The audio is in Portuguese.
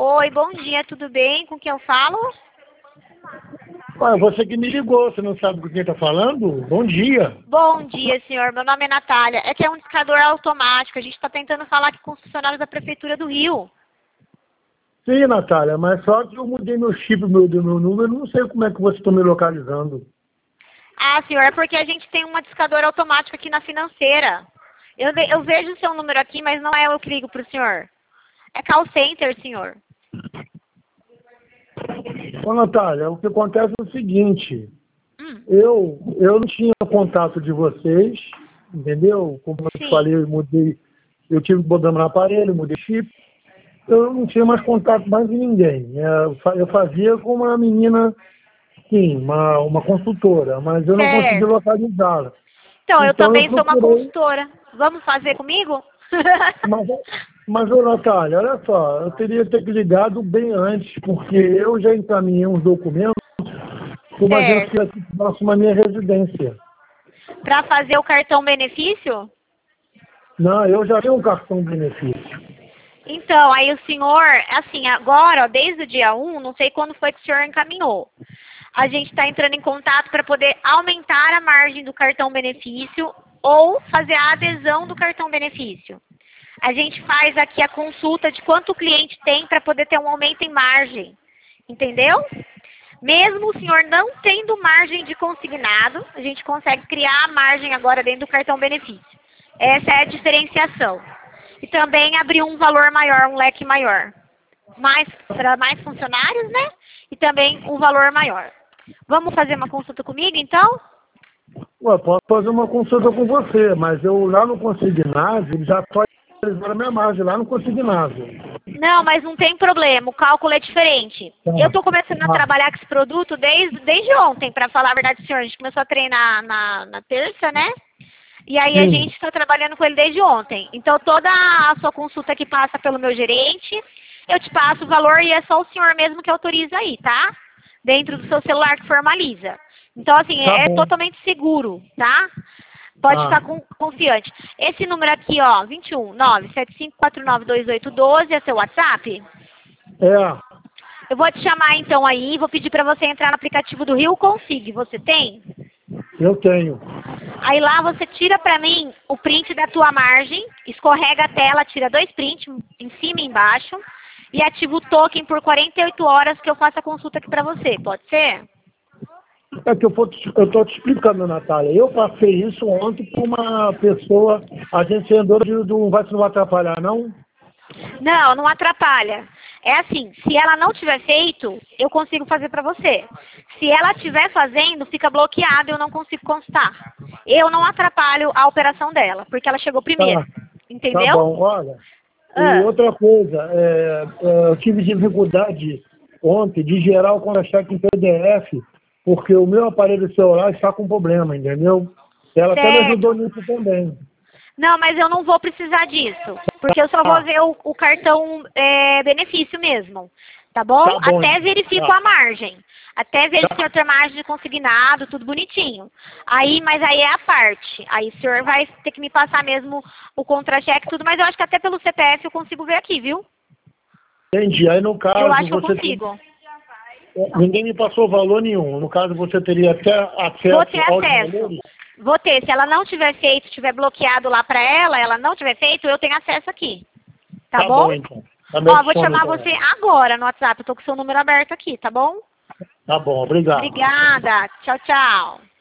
Oi, bom dia, tudo bem? Com quem eu falo? Ué, você que me ligou, você não sabe com quem está falando? Bom dia. Bom dia, senhor. Meu nome é Natália. É que é um discador automático. A gente está tentando falar aqui com os funcionários da Prefeitura do Rio. Sim, Natália, mas só que eu mudei meu chip do meu número, não sei como é que você está me localizando. Ah, senhor, é porque a gente tem uma discadora automática aqui na financeira. Eu vejo o seu número aqui, mas não é eu que ligo para o senhor. É call center, senhor. Ô, Natália, o que acontece é o seguinte, Hum, eu não tinha contato de vocês, entendeu? Como eu te sim. falei, eu tive problema no aparelho, mudei chip, eu não tinha mais contato mais de ninguém. Eu fazia com uma menina, sim, uma consultora, mas eu não consegui Certo. localizá-la. Então, eu Então eu também sou uma procurei. consultora. Vamos fazer comigo? Mas, ô Natália, olha só, eu teria que ter ligado bem antes, porque eu já encaminhei uns documentos para uma agência Certo. aqui próxima à minha residência. Para fazer o cartão benefício? Não, eu já tenho um cartão benefício. Então, aí o senhor, assim, agora, ó, desde o dia 1, não sei quando foi que o senhor encaminhou. A gente está entrando em contato para poder aumentar a margem do cartão benefício ou fazer a adesão do cartão benefício. A gente faz aqui a consulta de quanto o cliente tem para poder ter um aumento em margem. Entendeu? Mesmo o senhor não tendo margem de consignado, a gente consegue criar a margem agora dentro do cartão benefício. Essa é a diferenciação. E também abrir um valor maior, um leque maior. Para mais funcionários, né? E também um valor maior. Vamos fazer uma consulta comigo, então? Ué, posso fazer uma consulta com você, mas eu lá no consignado já estou atualizando a minha margem lá no consignado. Não, mas não tem problema, o cálculo é diferente. Tá. Eu estou começando a Ah, trabalhar com esse produto desde ontem, para falar a verdade, senhor. A gente começou a treinar na terça, né? E aí a sim, gente está trabalhando com ele desde ontem. Então toda a sua consulta que passa pelo meu gerente, eu te passo o valor e é só o senhor mesmo que autoriza aí, tá? Dentro do seu celular que formaliza. Então, assim, tá é bom. totalmente seguro, tá? Pode Ah, ficar confiante. Esse número aqui, ó, 21 975492812, é seu WhatsApp? é, Eu vou te chamar então aí, vou pedir para você entrar no aplicativo do Rio Config. Você tem? eu tenho. Aí lá você tira pra mim o print da tua margem, escorrega a tela, tira 2 prints, em cima e embaixo, e ativa o token por 48 horas que eu faço a consulta aqui pra você. Pode ser? É que eu estou te explicando, Natália. Eu passei isso ontem para uma pessoa, agenciadora do Vai Se Não Vai Atrapalhar, não? Não, não atrapalha. É assim, se ela não tiver feito, eu consigo fazer pra você. Se ela estiver fazendo, fica bloqueado e eu não consigo constar. Eu não atrapalho a operação dela, porque ela chegou primeiro. Tá, tá Entendeu? bom. Olha, e Ah. outra coisa, eu tive dificuldade ontem de gerar o contra-cheque em PDF, porque o meu aparelho celular está com problema, entendeu? Ela até me ajudou Certo. nisso também. Não, mas eu não vou precisar disso, porque eu só vou Tá, ver o cartão benefício mesmo, tá bom? tá bom, Até então. verifico Tá, a margem, até ver se o tá, senhor tem margem de consignado, tudo bonitinho. Aí, mas aí é a parte, aí o senhor vai ter que me passar mesmo o contra-cheque e tudo, mas eu acho que até pelo CPF eu consigo ver aqui, viu? entendi. Aí, no Eu caso, acho que eu consigo. ninguém me passou valor nenhum. No caso, você teria até Vou ter acesso aos acesso. valores? Vou ter. Se ela não tiver feito, tiver bloqueado lá pra ela não tiver feito, eu tenho acesso aqui. Tá Tá bom? bom, então. Tá me Ó, vou adiciona, chamar então. você agora no WhatsApp. Eu tô com o seu número aberto aqui, tá bom? Tá bom, obrigado. Obrigada. Tchau, tchau.